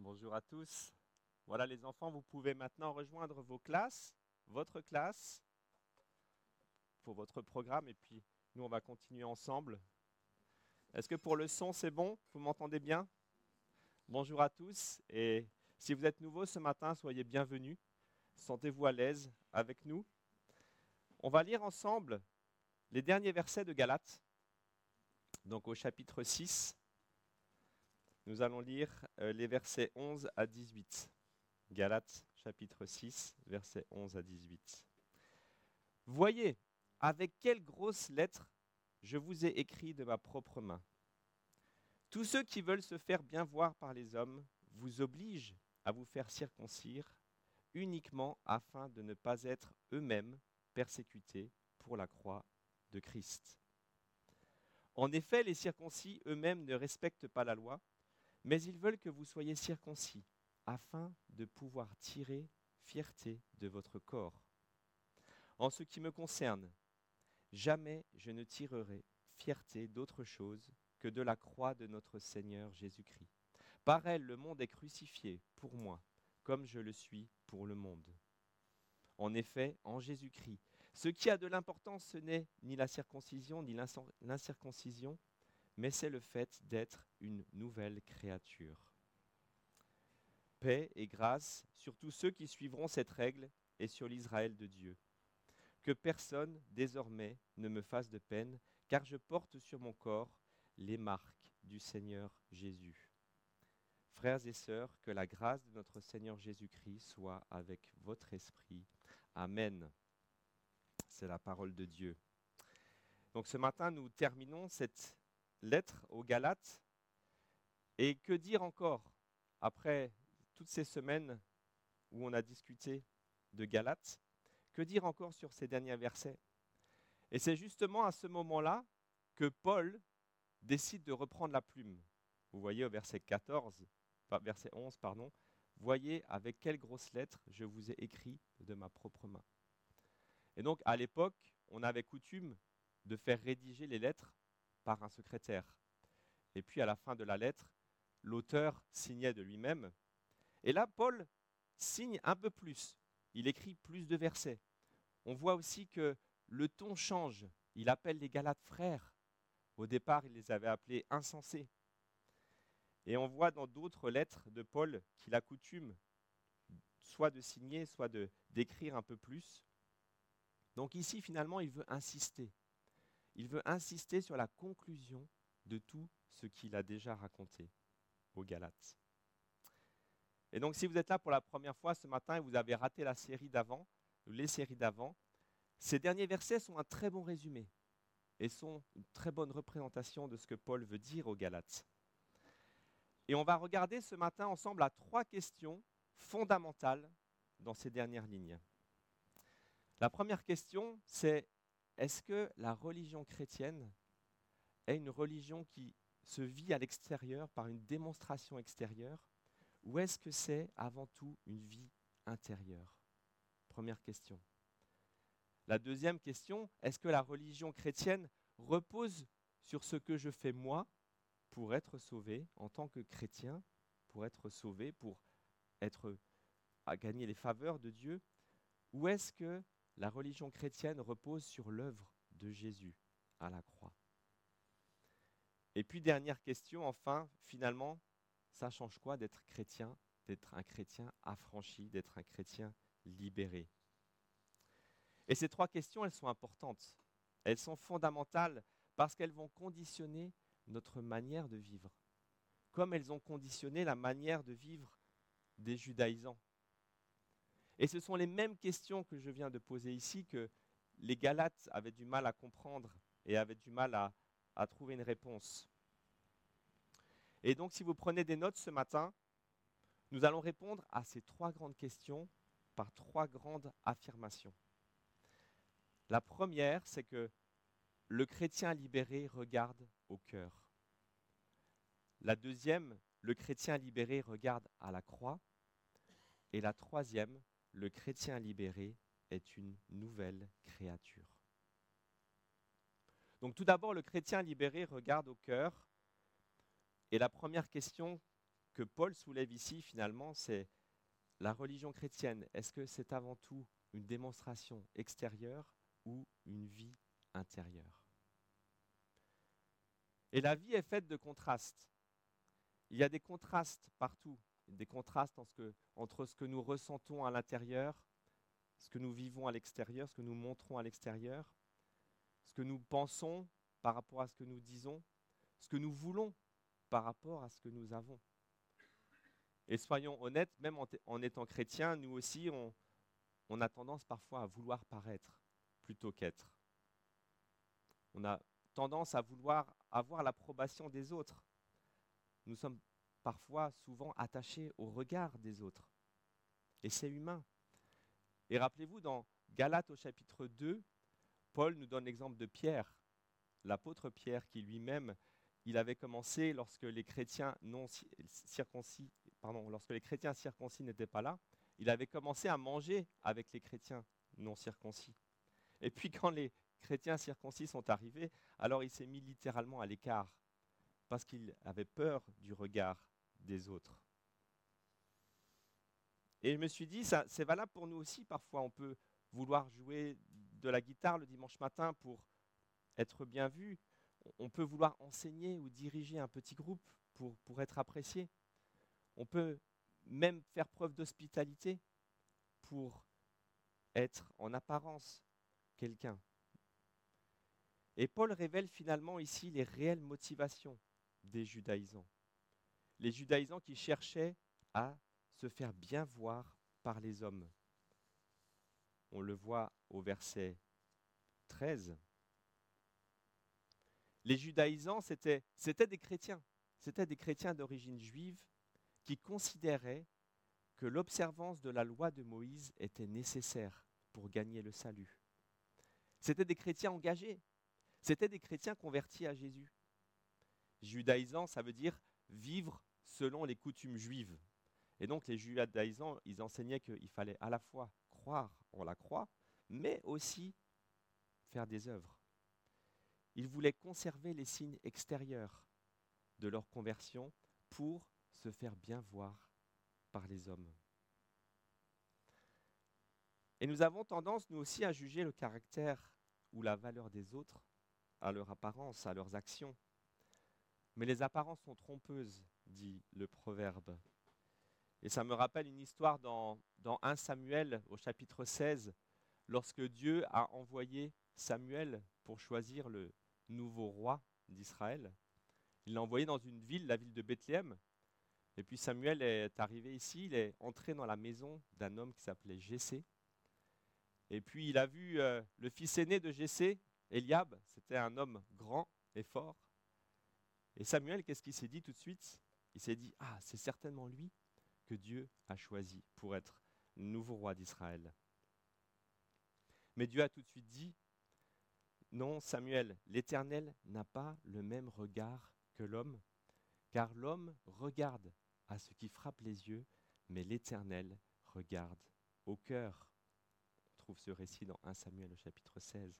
Bonjour à tous. Voilà les enfants, vous pouvez maintenant rejoindre vos classes, votre classe, pour votre programme et puis nous on va continuer ensemble. Est-ce que pour le son c'est bon? Vous m'entendez bien? Bonjour à tous et si vous êtes nouveaux ce matin, soyez bienvenus. Sentez-vous à l'aise avec nous. On va lire ensemble les derniers versets de Galates, donc au chapitre 6. Nous allons lire les versets 11 à 18. Galates chapitre 6, versets 11 à 18. Voyez, avec quelles grosses lettres je vous ai écrit de ma propre main. Tous ceux qui veulent se faire bien voir par les hommes vous obligent à vous faire circoncire uniquement afin de ne pas être eux-mêmes persécutés pour la croix de Christ. En effet, les circoncis eux-mêmes ne respectent pas la loi, mais ils veulent que vous soyez circoncis afin de pouvoir tirer fierté de votre corps. En ce qui me concerne, jamais je ne tirerai fierté d'autre chose que de la croix de notre Seigneur Jésus-Christ. Par elle, le monde est crucifié pour moi, comme je le suis pour le monde. En effet, en Jésus-Christ, ce qui a de l'importance, ce n'est ni la circoncision ni l'incirconcision, mais c'est le fait d'être une nouvelle créature. Paix et grâce sur tous ceux qui suivront cette règle et sur l'Israël de Dieu. Que personne désormais ne me fasse de peine, car je porte sur mon corps les marques du Seigneur Jésus. Frères et sœurs, que la grâce de notre Seigneur Jésus-Christ soit avec votre esprit. Amen. C'est la parole de Dieu. Donc ce matin, nous terminons cette lettre aux Galates. Et que dire encore après toutes ces semaines où on a discuté de Galates? Que dire encore sur ces derniers versets? Et c'est justement à ce moment-là que Paul décide de reprendre la plume. Vous voyez au verset 11, voyez avec quelles grosses lettres je vous ai écrit de ma propre main. Et donc à l'époque, on avait coutume de faire rédiger les lettres par un secrétaire. Et puis à la fin de la lettre, l'auteur signait de lui-même. Et là, Paul signe un peu plus. Il écrit plus de versets. On voit aussi que le ton change. Il appelle les Galates frères. Au départ, il les avait appelés insensés. Et on voit dans d'autres lettres de Paul qu'il a coutume soit de signer, soit d'écrire un peu plus. Donc ici, finalement, il veut insister. Il veut insister sur la conclusion de tout ce qu'il a déjà raconté aux Galates. Et donc, si vous êtes là pour la première fois ce matin et vous avez raté la série d'avant, les séries d'avant, ces derniers versets sont un très bon résumé et sont une très bonne représentation de ce que Paul veut dire aux Galates. Et on va regarder ce matin ensemble à 3 questions fondamentales dans ces dernières lignes. La première question, c'est est-ce que la religion chrétienne est une religion qui se vit à l'extérieur par une démonstration extérieure, ou est-ce que c'est avant tout une vie intérieure? Première question. La deuxième question, est-ce que la religion chrétienne repose sur ce que je fais moi pour être sauvé en tant que chrétien, pour être sauvé, à gagner les faveurs de Dieu, ou est-ce que la religion chrétienne repose sur l'œuvre de Jésus à la croix? Et puis dernière question, enfin, finalement, ça change quoi d'être chrétien, d'être un chrétien affranchi, d'être un chrétien libéré? Et ces 3 questions, elles sont importantes. Elles sont fondamentales parce qu'elles vont conditionner notre manière de vivre, comme elles ont conditionné la manière de vivre des judaïsants. Et ce sont les mêmes questions que je viens de poser ici que les Galates avaient du mal à comprendre et avaient du mal à trouver une réponse. Et donc, si vous prenez des notes ce matin, nous allons répondre à ces 3 grandes questions par 3 grandes affirmations. La première, c'est que le chrétien libéré regarde au cœur. La deuxième, le chrétien libéré regarde à la croix. Et la troisième, le chrétien libéré est une nouvelle créature. Donc tout d'abord, le chrétien libéré regarde au cœur. Et la première question que Paul soulève ici, finalement, c'est la religion chrétienne. Est-ce que c'est avant tout une démonstration extérieure ou une vie intérieure? Et la vie est faite de contrastes. Il y a des contrastes partout, des contrastes entre ce que nous ressentons à l'intérieur, ce que nous vivons à l'extérieur, ce que nous montrons à l'extérieur, ce que nous pensons par rapport à ce que nous disons, ce que nous voulons par rapport à ce que nous avons. Et soyons honnêtes, même en étant chrétiens, nous aussi, on a tendance parfois à vouloir paraître plutôt qu'être. On a tendance à vouloir avoir l'approbation des autres. Nous sommes parfois, souvent attachés au regard des autres. Et c'est humain. Et rappelez-vous, dans Galates au chapitre 2, Paul nous donne l'exemple de Pierre, l'apôtre Pierre, qui lui-même, il avait commencé lorsque les chrétiens circoncis n'étaient pas là, il avait commencé à manger avec les chrétiens non circoncis. Et puis quand les chrétiens circoncis sont arrivés, alors il s'est mis littéralement à l'écart, parce qu'il avait peur du regard des autres. Et je me suis dit, c'est valable pour nous aussi. Parfois, on peut vouloir jouer de la guitare le dimanche matin pour être bien vu. On peut vouloir enseigner ou diriger un petit groupe pour être apprécié. On peut même faire preuve d'hospitalité pour être en apparence quelqu'un. Et Paul révèle finalement ici les réelles motivations des judaïsants. Les judaïsants qui cherchaient à se faire bien voir par les hommes. On le voit au verset 13. Les judaïsants, c'était des chrétiens. C'était des chrétiens d'origine juive qui considéraient que l'observance de la loi de Moïse était nécessaire pour gagner le salut. C'était des chrétiens engagés. C'était des chrétiens convertis à Jésus. Judaïsants, ça veut dire vivre selon les coutumes juives. Et donc les judaïsants, ils enseignaient qu'il fallait à la fois croire en la croix, mais aussi faire des œuvres. Ils voulaient conserver les signes extérieurs de leur conversion pour se faire bien voir par les hommes. Et nous avons tendance, nous aussi, à juger le caractère ou la valeur des autres à leur apparence, à leurs actions. Mais les apparences sont trompeuses, dit le proverbe. Et ça me rappelle une histoire dans 1 Samuel, au chapitre 16, lorsque Dieu a envoyé Samuel pour choisir le nouveau roi d'Israël. Il l'a envoyé dans une ville, la ville de Bethléem. Et puis Samuel est arrivé ici, il est entré dans la maison d'un homme qui s'appelait Jessé. Et puis il a vu le fils aîné de Jessé, Eliab. C'était un homme grand et fort. Et Samuel, qu'est-ce qu'il s'est dit tout de suite? Il s'est dit, ah, c'est certainement lui que Dieu a choisi pour être le nouveau roi d'Israël. Mais Dieu a tout de suite dit, non, Samuel, l'Éternel n'a pas le même regard que l'homme, car l'homme regarde à ce qui frappe les yeux, mais l'Éternel regarde au cœur. On trouve ce récit dans 1 Samuel au chapitre 16.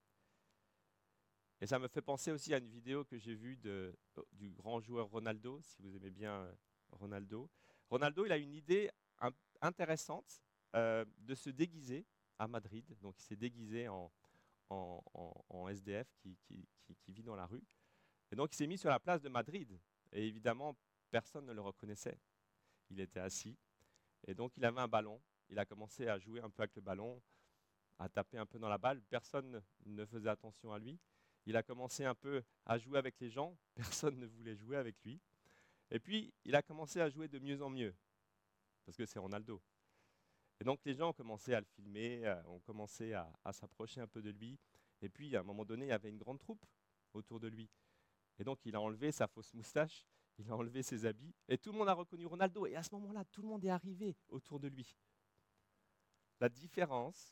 Et ça me fait penser aussi à une vidéo que j'ai vue du grand joueur Ronaldo, si vous aimez bien Ronaldo. Ronaldo, il a une idée intéressante de se déguiser à Madrid. Donc il s'est déguisé en SDF qui vit dans la rue. Et donc il s'est mis sur la place de Madrid. Et évidemment, personne ne le reconnaissait. Il était assis. Et donc il avait un ballon. Il a commencé à jouer un peu avec le ballon, à taper un peu dans la balle. Personne ne faisait attention à lui. Il a commencé un peu à jouer avec les gens. Personne ne voulait jouer avec lui. Et puis, il a commencé à jouer de mieux en mieux. Parce que c'est Ronaldo. Et donc, les gens ont commencé à le filmer, ont commencé à s'approcher un peu de lui. Et puis, à un moment donné, il y avait une grande troupe autour de lui. Et donc, il a enlevé sa fausse moustache, il a enlevé ses habits. Et tout le monde a reconnu Ronaldo. Et à ce moment-là, tout le monde est arrivé autour de lui. La différence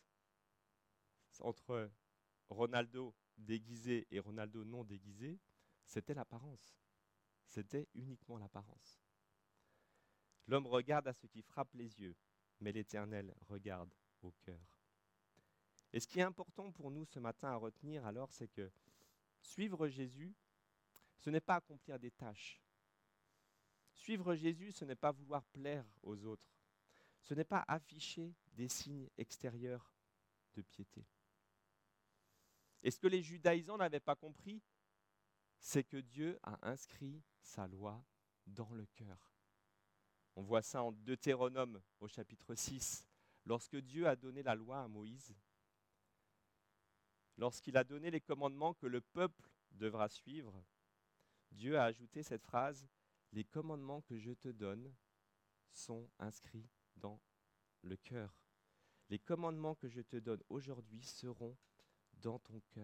entre Ronaldo déguisé et Ronaldo non déguisé, c'était l'apparence. C'était uniquement l'apparence. L'homme regarde à ce qui frappe les yeux, mais l'Éternel regarde au cœur. Et ce qui est important pour nous ce matin à retenir alors, c'est que suivre Jésus, ce n'est pas accomplir des tâches. Suivre Jésus, ce n'est pas vouloir plaire aux autres. Ce n'est pas afficher des signes extérieurs de piété. Et ce que les judaïsants n'avaient pas compris, c'est que Dieu a inscrit sa loi dans le cœur. On voit ça en Deutéronome au chapitre 6, lorsque Dieu a donné la loi à Moïse, lorsqu'il a donné les commandements que le peuple devra suivre, Dieu a ajouté cette phrase, « Les commandements que je te donne sont inscrits dans le cœur. Les commandements que je te donne aujourd'hui seront dans ton cœur. »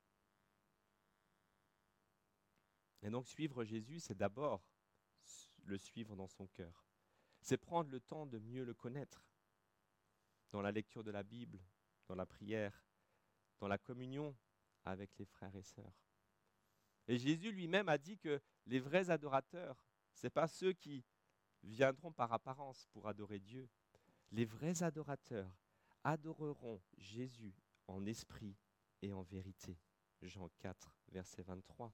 Et donc suivre Jésus, c'est d'abord le suivre dans son cœur. C'est prendre le temps de mieux le connaître dans la lecture de la Bible, dans la prière, dans la communion avec les frères et sœurs. Et Jésus lui-même a dit que les vrais adorateurs, ce n'est pas ceux qui viendront par apparence pour adorer Dieu. Les vrais adorateurs adoreront Jésus en esprit et en vérité. Jean 4, verset 23.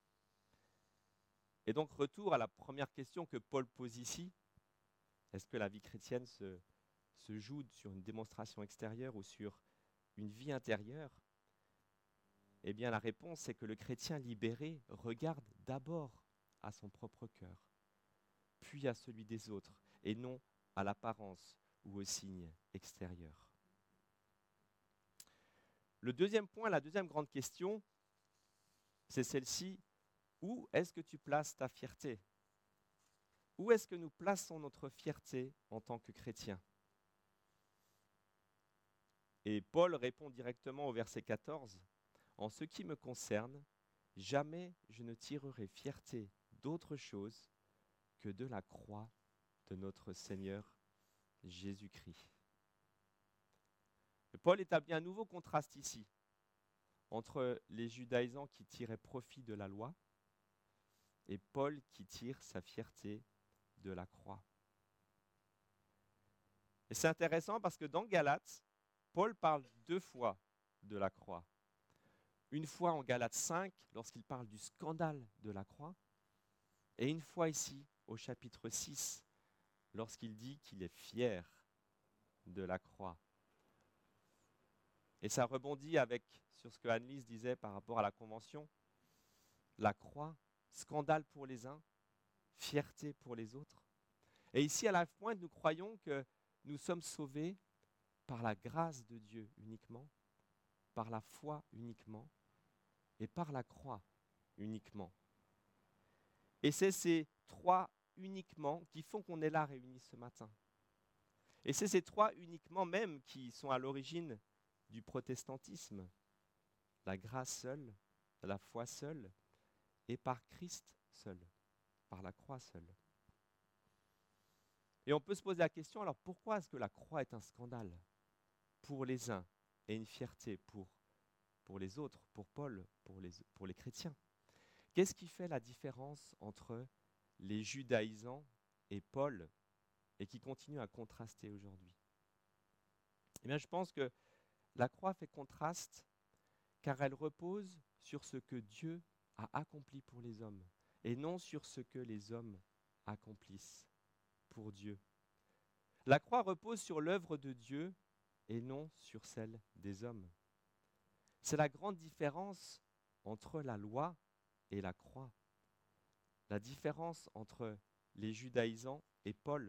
Et donc, retour à la première question que Paul pose ici. Est-ce que la vie chrétienne se joue sur une démonstration extérieure ou sur une vie intérieure ? Eh bien, la réponse, c'est que le chrétien libéré regarde d'abord à son propre cœur, puis à celui des autres, et non à l'apparence ou aux signes extérieurs. Le deuxième point, la deuxième grande question, c'est celle-ci. Où est-ce que tu places ta fierté ? Où est-ce que nous plaçons notre fierté en tant que chrétiens ? Et Paul répond directement au verset 14. « En ce qui me concerne, jamais je ne tirerai fierté d'autre chose que de la croix de notre Seigneur Jésus-Christ. » Paul établit un nouveau contraste ici entre les judaïsants qui tiraient profit de la loi et Paul qui tire sa fierté de la croix. Et c'est intéressant parce que dans Galates, Paul parle 2 fois de la croix. Une fois en Galates 5, lorsqu'il parle du scandale de la croix, et une fois ici, au chapitre 6, lorsqu'il dit qu'il est fier de la croix. Et ça rebondit sur ce que Anne-Lise disait par rapport à la Convention. La croix, scandale pour les uns, fierté pour les autres. Et ici, à la pointe, nous croyons que nous sommes sauvés par la grâce de Dieu uniquement, par la foi uniquement, et par la croix uniquement. Et c'est ces 3 uniquement qui font qu'on est là réunis ce matin. Et c'est ces 3 uniquement même qui sont à l'origine du protestantisme. La grâce seule, la foi seule, et par Christ seul, par la croix seule. Et on peut se poser la question, alors pourquoi est-ce que la croix est un scandale pour les uns et une fierté pour les autres, pour Paul, pour les chrétiens? Qu'est-ce qui fait la différence entre les judaïsants et Paul et qui continue à contraster aujourd'hui? Eh bien, je pense que la croix fait contraste car elle repose sur ce que Dieu a accompli pour les hommes et non sur ce que les hommes accomplissent pour Dieu. La croix repose sur l'œuvre de Dieu et non sur celle des hommes. C'est la grande différence entre la loi et la croix. La différence entre les judaïsants et Paul.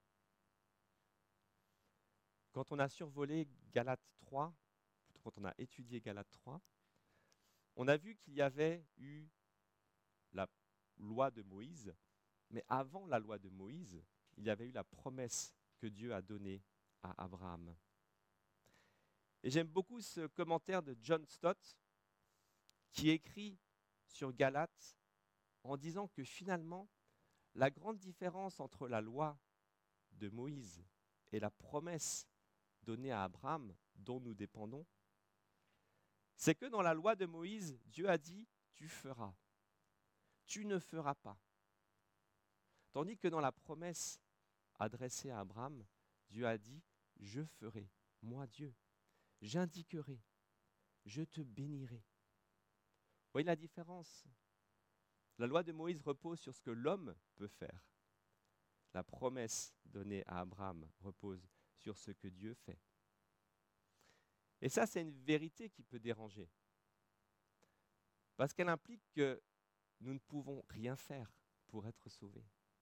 Quand on a survolé Galates 3, quand on a étudié Galates 3, on a vu qu'il y avait eu la loi de Moïse, mais avant la loi de Moïse, il y avait eu la promesse que Dieu a donnée à Abraham. Et j'aime beaucoup ce commentaire de John Stott qui écrit sur Galates en disant que finalement, la grande différence entre la loi de Moïse et la promesse donnée à Abraham, dont nous dépendons, c'est que dans la loi de Moïse, Dieu a dit « tu feras ». Tu ne feras pas. Tandis que dans la promesse adressée à Abraham, Dieu a dit « je ferai, moi Dieu, j'indiquerai, je te bénirai ». Vous voyez la différence? La loi de Moïse repose sur ce que l'homme peut faire. la promesse donnée à Abraham repose sur ce que Dieu fait. Et ça, c'est une vérité qui peut déranger. Parce qu'elle implique que nous ne pouvons rien faire pour être sauvés.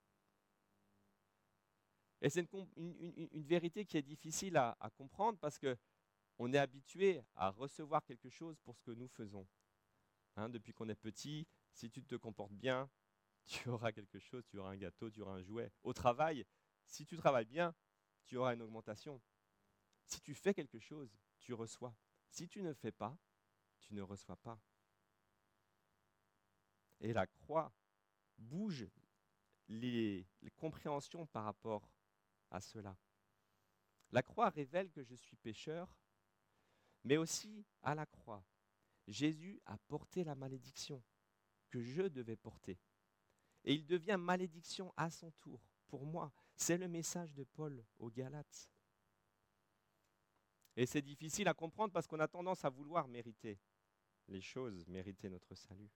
Et c'est une vérité qui est difficile à comprendre parce qu'on est habitué à recevoir quelque chose pour ce que nous faisons. Depuis qu'on est petit, si tu te comportes bien, tu auras quelque chose, tu auras un gâteau, tu auras un jouet. Au travail, si tu travailles bien, tu auras une augmentation. Si tu fais quelque chose, tu reçois. Si tu ne fais pas, tu ne reçois pas. Et la croix bouge les compréhensions par rapport à cela. La croix révèle que je suis pécheur, mais aussi à la croix, Jésus a porté la malédiction que je devais porter. Et il devient malédiction à son tour pour moi. C'est le message de Paul aux Galates. Et c'est difficile à comprendre parce qu'on a tendance à vouloir mériter les choses, mériter notre salut.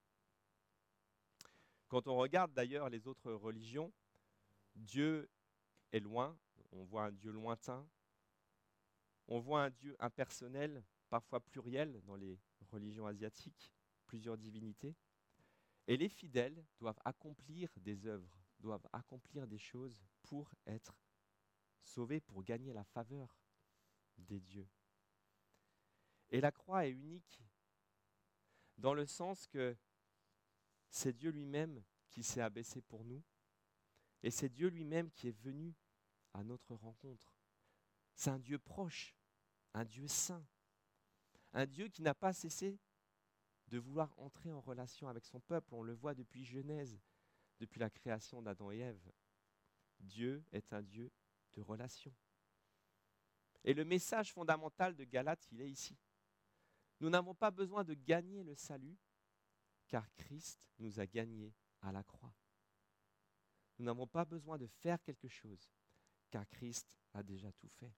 Quand on regarde d'ailleurs les autres religions, Dieu est loin, on voit un Dieu lointain, on voit un Dieu impersonnel, parfois pluriel dans les religions asiatiques, plusieurs divinités. Et les fidèles doivent accomplir des œuvres, doivent accomplir des choses pour être sauvés, pour gagner la faveur des dieux. Et la croix est unique dans le sens que c'est Dieu lui-même qui s'est abaissé pour nous et c'est Dieu lui-même qui est venu à notre rencontre. C'est un Dieu proche, un Dieu saint, un Dieu qui n'a pas cessé de vouloir entrer en relation avec son peuple. On le voit depuis Genèse, depuis la création d'Adam et Ève. Dieu est un Dieu de relation. Et le message fondamental de Galates, il est ici. Nous n'avons pas besoin de gagner le salut, car Christ nous a gagnés à la croix. Nous n'avons pas besoin de faire quelque chose, car Christ a déjà tout fait.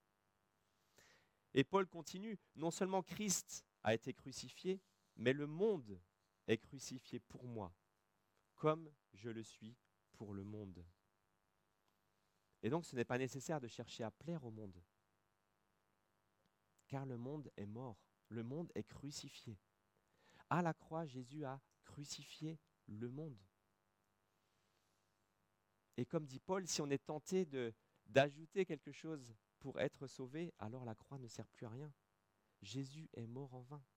Et Paul continue, non seulement Christ a été crucifié, mais le monde est crucifié pour moi, comme je le suis pour le monde. Et donc ce n'est pas nécessaire de chercher à plaire au monde, car le monde est mort, le monde est crucifié. À la croix, Jésus a crucifié le monde. Et comme dit Paul, si on est tenté d'ajouter quelque chose pour être sauvé, alors la croix ne sert plus à rien. Jésus est mort en vain.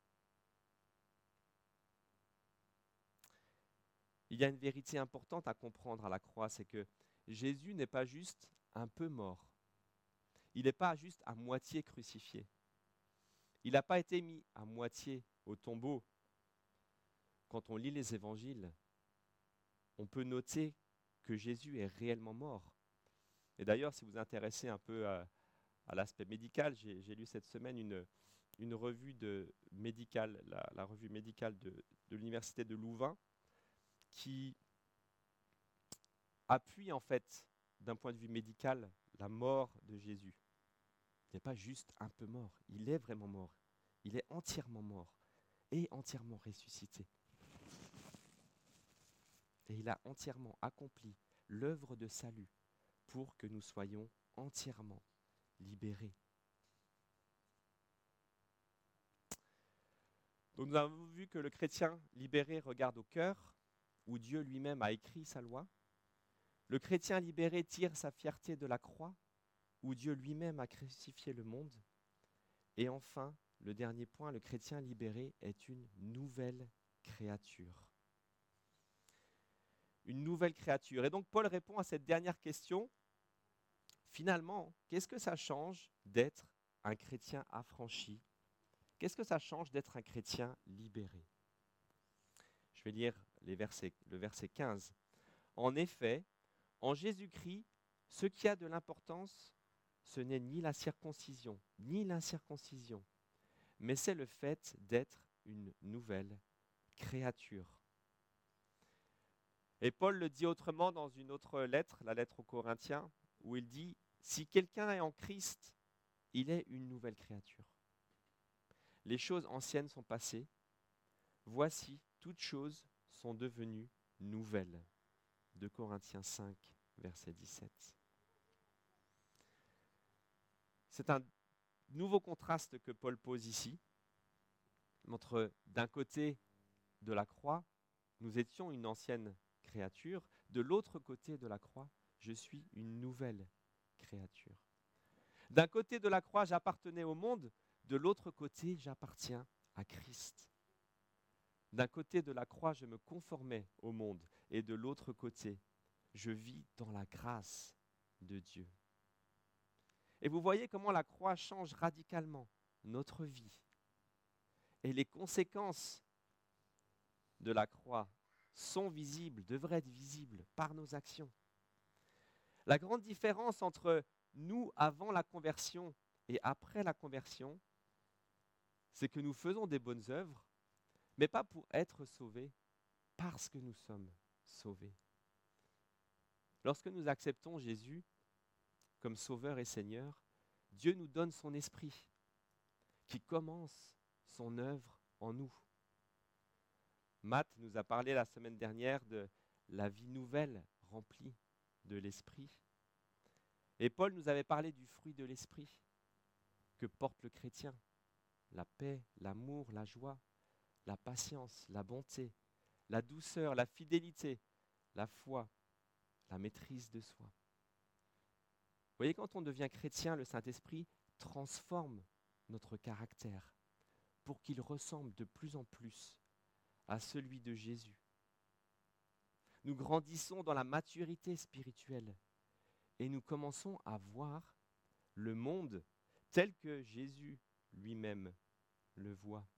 Il y a une vérité importante à comprendre à la croix, c'est que Jésus n'est pas juste un peu mort. Il n'est pas juste à moitié crucifié. Il n'a pas été mis à moitié au tombeau. Quand on lit les évangiles, on peut noter que Jésus est réellement mort. Et d'ailleurs, si vous vous intéressez un peu à l'aspect médical, j'ai lu cette semaine une revue médicale, la revue médicale de l'université de Louvain, qui appuie en fait, d'un point de vue médical, la mort de Jésus. Il n'est pas juste un peu mort, il est vraiment mort. Il est entièrement mort et entièrement ressuscité. Et il a entièrement accompli l'œuvre de salut pour que nous soyons entièrement libérés. Donc nous avons vu que le chrétien libéré regarde au cœur, où Dieu lui-même a écrit sa loi. Le chrétien libéré tire sa fierté de la croix, où Dieu lui-même a crucifié le monde. Et enfin, le dernier point, le chrétien libéré est une nouvelle créature. Une nouvelle créature. Et donc Paul répond à cette dernière question. Finalement, qu'est-ce que ça change d'être un chrétien affranchi? Qu'est-ce que ça change d'être un chrétien libéré? Je vais lire le verset 15. En effet, en Jésus-Christ, ce qui a de l'importance, ce n'est ni la circoncision, ni l'incirconcision, mais c'est le fait d'être une nouvelle créature. Et Paul le dit autrement dans une autre lettre, la lettre aux Corinthiens, où il dit « Si quelqu'un est en Christ, il est une nouvelle créature. Les choses anciennes sont passées, voici, toutes choses sont devenues nouvelles. » 2 Corinthiens 5, verset 17. C'est un nouveau contraste que Paul pose ici, entre d'un côté de la croix, nous étions une ancienne créature, de l'autre côté de la croix, je suis une nouvelle créature. D'un côté de la croix, j'appartenais au monde, de l'autre côté, j'appartiens à Christ. D'un côté de la croix, je me conformais au monde, et de l'autre côté, je vis dans la grâce de Dieu. Et vous voyez comment la croix change radicalement notre vie. Et les conséquences de la croix sont visibles, devraient être visibles par nos actions. La grande différence entre nous avant la conversion et après la conversion, c'est que nous faisons des bonnes œuvres, mais pas pour être sauvés, parce que nous sommes sauvés. Lorsque nous acceptons Jésus comme Sauveur et Seigneur, Dieu nous donne son esprit qui commence son œuvre en nous. Matt nous a parlé la semaine dernière de la vie nouvelle remplie de l'esprit. Et Paul nous avait parlé du fruit de l'esprit que porte le chrétien. La paix, l'amour, la joie, la patience, la bonté, la douceur, la fidélité, la foi, la maîtrise de soi. Vous voyez, quand on devient chrétien, le Saint-Esprit transforme notre caractère pour qu'il ressemble de plus en plus à celui de Jésus. Nous grandissons dans la maturité spirituelle et nous commençons à voir le monde tel que Jésus lui-même le voit.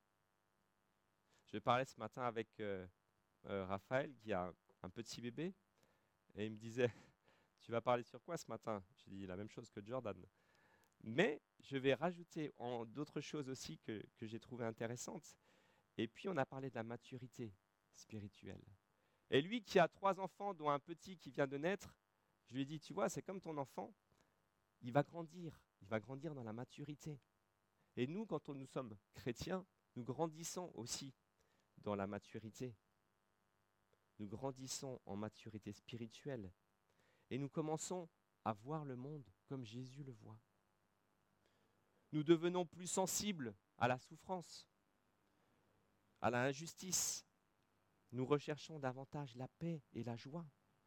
Je parlais ce matin avec Raphaël qui a un petit bébé et il me disait « Tu vas parler sur quoi ce matin ?» J'ai dit la même chose que Jordan. Mais je vais rajouter d'autres choses aussi que j'ai trouvées intéressantes. Et puis on a parlé de la maturité spirituelle. Et lui qui a 3 enfants, dont un petit qui vient de naître, je lui ai dit, tu vois, c'est comme ton enfant, il va grandir dans la maturité. Et nous, quand nous sommes chrétiens, nous grandissons aussi dans la maturité. Nous grandissons en maturité spirituelle. Et nous commençons à voir le monde comme Jésus le voit. Nous devenons plus sensibles à la souffrance, à la injustice. Nous recherchons davantage la paix et la joie.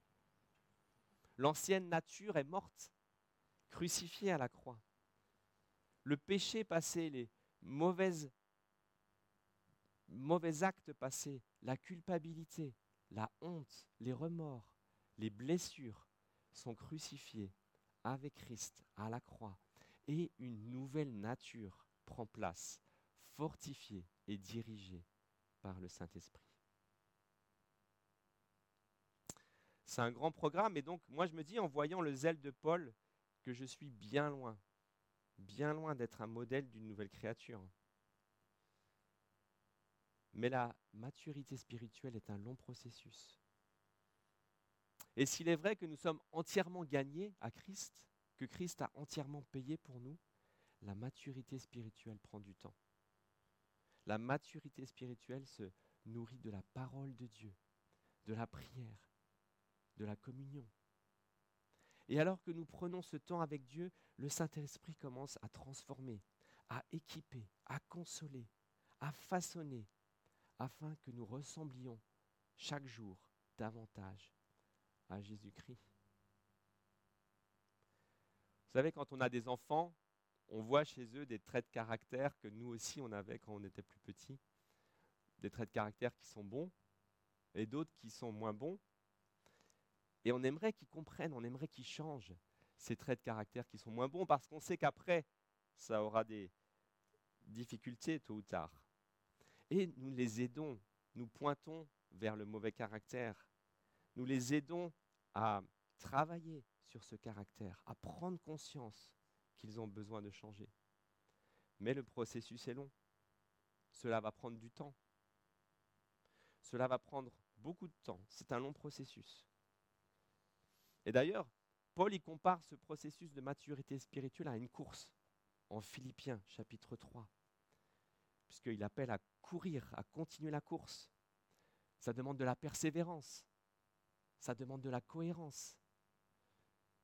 L'ancienne nature est morte, crucifiée à la croix. Le péché passé, les mauvais actes passés, la culpabilité, la honte, les remords, les blessures sont crucifiés avec Christ à la croix et une nouvelle nature prend place, fortifiée et dirigée par le Saint-Esprit. C'est un grand programme et donc moi je me dis en voyant le zèle de Paul que je suis bien loin d'être un modèle d'une nouvelle créature. Mais la maturité spirituelle est un long processus. Et s'il est vrai que nous sommes entièrement gagnés à Christ, que Christ a entièrement payé pour nous, la maturité spirituelle prend du temps. La maturité spirituelle se nourrit de la parole de Dieu, de la prière, de la communion. Et alors que nous prenons ce temps avec Dieu, le Saint-Esprit commence à transformer, à équiper, à consoler, à façonner, afin que nous ressemblions chaque jour davantage à Jésus-Christ. Vous savez, quand on a des enfants, on voit chez eux des traits de caractère que nous aussi on avait quand on était plus petits. Des traits de caractère qui sont bons et d'autres qui sont moins bons. Et on aimerait qu'ils comprennent, on aimerait qu'ils changent ces traits de caractère qui sont moins bons parce qu'on sait qu'après, ça aura des difficultés tôt ou tard. Et nous les aidons, nous pointons vers le mauvais caractère. Nous les aidons à travailler sur ce caractère, à prendre conscience qu'ils ont besoin de changer. Mais le processus est long. Cela va prendre du temps. Cela va prendre beaucoup de temps. C'est un long processus. Et d'ailleurs, Paul il compare ce processus de maturité spirituelle à une course en Philippiens chapitre 3, puisqu'il appelle à courir, à continuer la course. Ça demande de la persévérance, ça demande de la cohérence.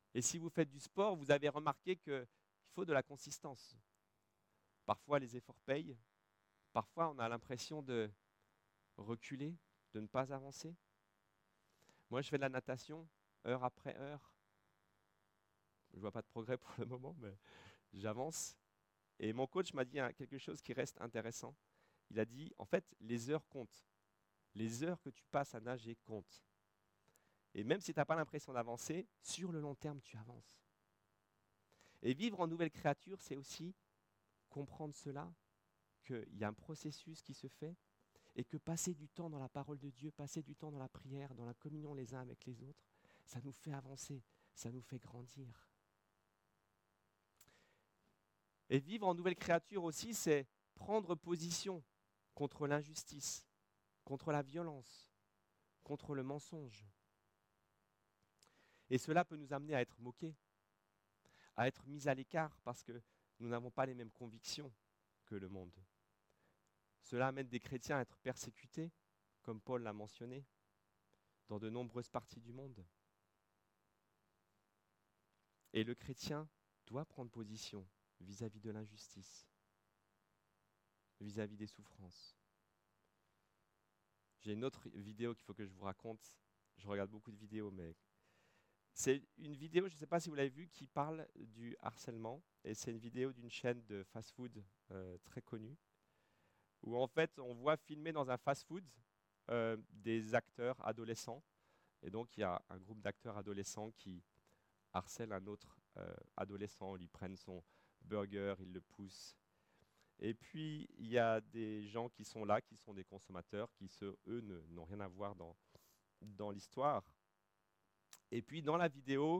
Et si vous faites du sport, vous avez remarqué qu'il faut de la consistance. Parfois, les efforts payent. Parfois, on a l'impression de reculer, de ne pas avancer. Moi, je fais de la natation, heure après heure. Je ne vois pas de progrès pour le moment, mais j'avance. Et mon coach m'a dit quelque chose qui reste intéressant. Il a dit, en fait, les heures comptent. Les heures que tu passes à nager comptent. Et même si tu n'as pas l'impression d'avancer, sur le long terme, tu avances. Et vivre en nouvelle créature, c'est aussi comprendre cela, qu'il y a un processus qui se fait, et que passer du temps dans la parole de Dieu, passer du temps dans la prière, dans la communion les uns avec les autres, ça nous fait avancer, ça nous fait grandir. Et vivre en nouvelle créature aussi, c'est prendre position contre l'injustice, contre la violence, contre le mensonge. Et cela peut nous amener à être moqués, à être mis à l'écart parce que nous n'avons pas les mêmes convictions que le monde. Cela amène des chrétiens à être persécutés, comme Paul l'a mentionné, dans de nombreuses parties du monde. Et le chrétien doit prendre position vis-à-vis de l'injustice, vis-à-vis des souffrances. J'ai une autre vidéo qu'il faut que je vous raconte. Je regarde beaucoup de vidéos, mais c'est une vidéo, je ne sais pas si vous l'avez vue, qui parle du harcèlement. Et c'est une vidéo d'une chaîne de fast-food très connue, où en fait on voit filmer dans un fast-food des acteurs adolescents. Et donc il y a un groupe d'acteurs adolescents qui harcèlent un autre adolescent, ils lui prennent son burger, ils le poussent. Et puis il y a des gens qui sont là, qui sont des consommateurs, qui eux n'ont rien à voir dans l'histoire. Et puis dans la vidéo,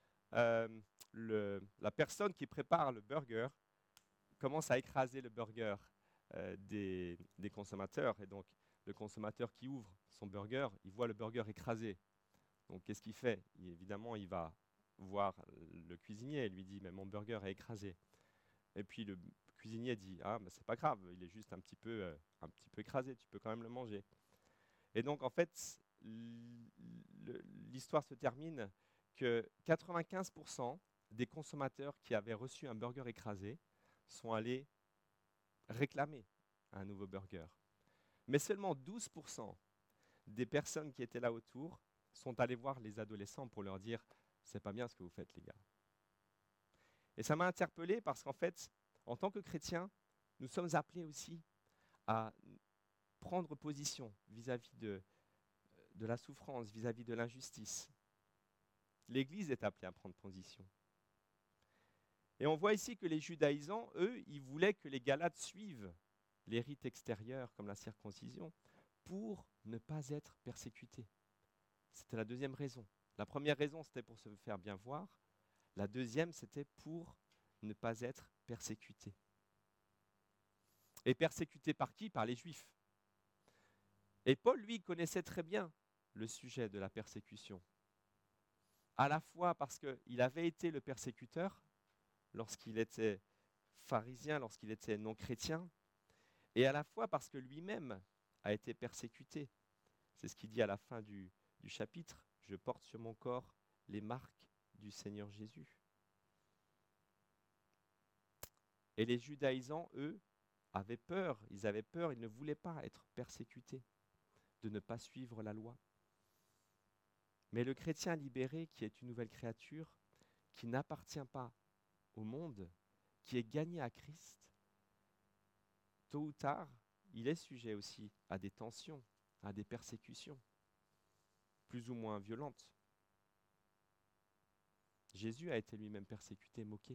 la personne qui prépare le burger commence à écraser le burger des consommateurs. Et donc, le consommateur qui ouvre son burger, il voit le burger écrasé. Donc, qu'est-ce qu'il fait? Évidemment, il va voir le cuisinier et lui dit, mais mon burger est écrasé. Et puis, le cuisinier dit, ah, mais c'est pas grave, il est juste un petit peu écrasé, tu peux quand même le manger. Et donc, en fait, l'histoire se termine que 95% des consommateurs qui avaient reçu un burger écrasé sont allés réclamer un nouveau burger. Mais seulement 12% des personnes qui étaient là autour sont allées voir les adolescents pour leur dire « c'est pas bien ce que vous faites les gars ». Et ça m'a interpellé parce qu'en fait, en tant que chrétiens, nous sommes appelés aussi à prendre position vis-à-vis de la souffrance, vis-à-vis de l'injustice. L'Église est appelée à prendre position. Et on voit ici que les judaïsants, eux, ils voulaient que les Galates suivent les rites extérieurs comme la circoncision pour ne pas être persécutés. C'était la deuxième raison. La première raison, c'était pour se faire bien voir. La deuxième, c'était pour ne pas être persécutés. Et persécutés par qui? Par les Juifs. Et Paul, lui, connaissait très bien le sujet de la persécution. À la fois parce qu'il avait été le persécuteur lorsqu'il était pharisien, lorsqu'il était non-chrétien, et à la fois parce que lui-même a été persécuté. C'est ce qu'il dit à la fin du chapitre. « Je porte sur mon corps les marques du Seigneur Jésus ». Et les judaïsants, eux, avaient peur, ils ne voulaient pas être persécutés, de ne pas suivre la loi. Mais le chrétien libéré, qui est une nouvelle créature, qui n'appartient pas au monde, qui est gagné à Christ, tôt ou tard, il est sujet aussi à des tensions, à des persécutions, plus ou moins violentes. Jésus a été lui-même persécuté, moqué.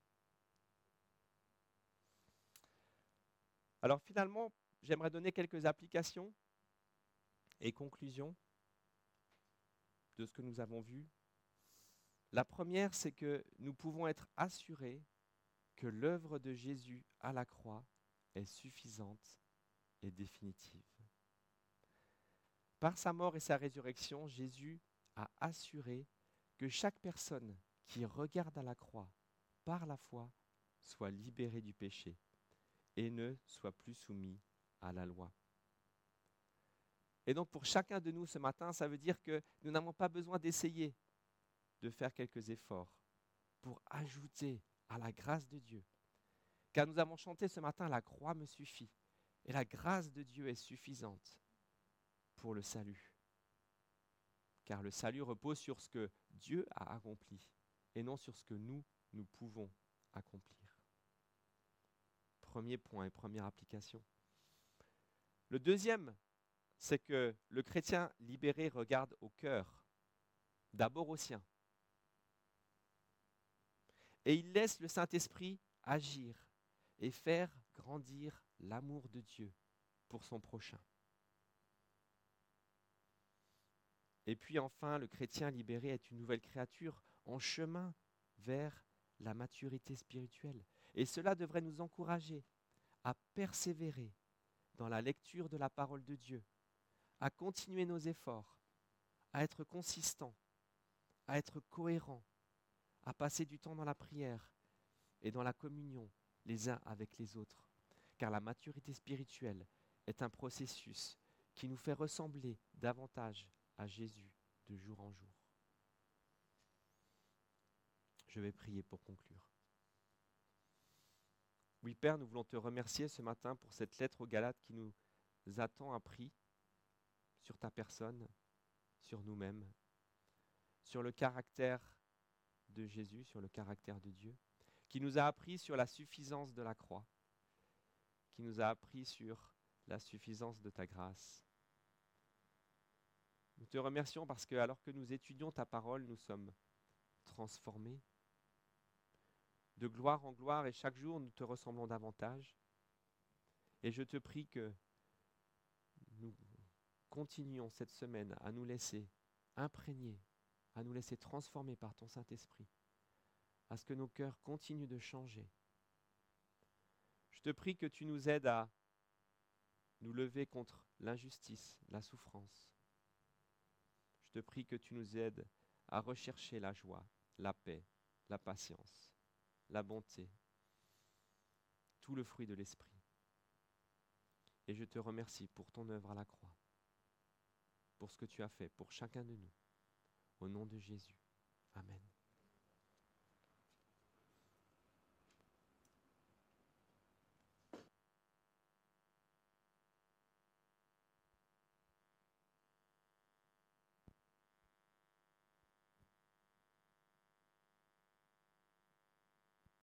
Alors finalement, j'aimerais donner quelques applications et conclusions de ce que nous avons vu. La première, c'est que nous pouvons être assurés que l'œuvre de Jésus à la croix est suffisante et définitive. Par sa mort et sa résurrection, Jésus a assuré que chaque personne qui regarde à la croix par la foi soit libérée du péché et ne soit plus soumis à la loi. Et donc pour chacun de nous ce matin, ça veut dire que nous n'avons pas besoin d'essayer de faire quelques efforts pour ajouter à la grâce de Dieu. Car nous avons chanté ce matin, la croix me suffit. Et la grâce de Dieu est suffisante pour le salut. Car le salut repose sur ce que Dieu a accompli et non sur ce que nous pouvons accomplir. Premier point et première application. Le deuxième, c'est que le chrétien libéré regarde au cœur, d'abord au sien. Et il laisse le Saint-Esprit agir et faire grandir l'amour de Dieu pour son prochain. Et puis enfin, le chrétien libéré est une nouvelle créature en chemin vers la maturité spirituelle. Et cela devrait nous encourager à persévérer dans la lecture de la parole de Dieu, à continuer nos efforts, à être consistants, à être cohérents, à passer du temps dans la prière et dans la communion les uns avec les autres. Car la maturité spirituelle est un processus qui nous fait ressembler davantage à Jésus de jour en jour. Je vais prier pour conclure. Oui, Père, nous voulons te remercier ce matin pour cette lettre aux Galates qui nous a tant appris sur ta personne, sur nous-mêmes, sur le caractère de Jésus, sur le caractère de Dieu, qui nous a appris sur la suffisance de la croix, qui nous a appris sur la suffisance de ta grâce. Nous te remercions parce que alors que nous étudions ta parole, nous sommes transformés de gloire en gloire et chaque jour nous te ressemblons davantage. Et je te prie que nous continuions cette semaine à nous laisser imprégner, à nous laisser transformer par ton Saint-Esprit, à ce que nos cœurs continuent de changer. Je te prie que tu nous aides à nous lever contre l'injustice, la souffrance. Je te prie que tu nous aides à rechercher la joie, la paix, la patience, la bonté, tout le fruit de l'esprit. Et je te remercie pour ton œuvre à la croix, pour ce que tu as fait pour chacun de nous. Au nom de Jésus. Amen.